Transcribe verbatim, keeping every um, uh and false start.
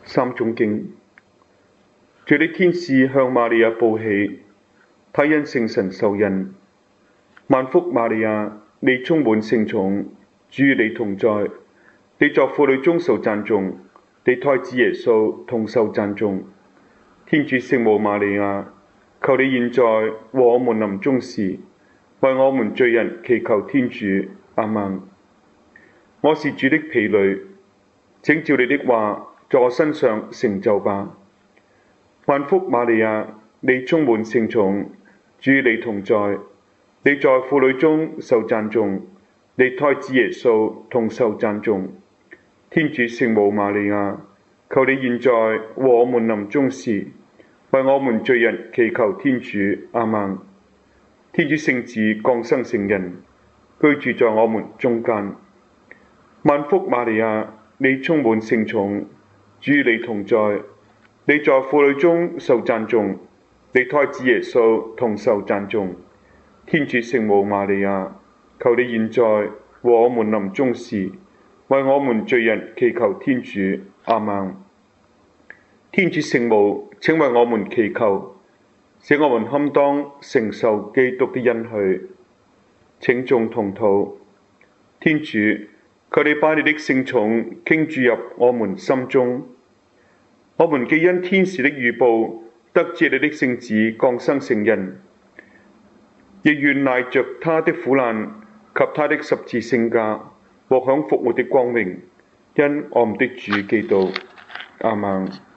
三種經。主的天使向瑪利亞報喜，她因聖神受孕。萬福瑪利亞，你充滿聖寵，主與你同在，你在婦女中受讚頌，你胎子耶穌同受讚頌。天主聖母瑪利亞，求你現在和我們臨終時，為我們罪人祈求天主。阿們。我是主的婢女，請照你的話在我身上成就吧。萬福瑪利亞，你充滿聖寵，主與你同在，你在婦女中受讚頌，你胎子耶穌同受讚頌。天主聖母瑪利亞，求你現在和我們臨終時，為我們罪人祈求天主。阿們。天主聖子降生成人，居住在我們中間。萬福瑪利亞，你充滿聖寵，主與你同在，你在婦女中受讚頌，你胎子耶穌同受讚頌。天主聖母瑪利亞，求你現在和我們臨終時，為我們罪人祈求天主。阿們。天主聖母，請為我們祈求，使我們堪當承受基督的恩許。請眾同禱。天主，求你把你的聖寵傾注入我們心中，我們既因天使的預報得知你的聖子降生成人，亦願賴着他的苦難及他的十字聖架，獲享復活的光榮。因我們的主基督。阿們。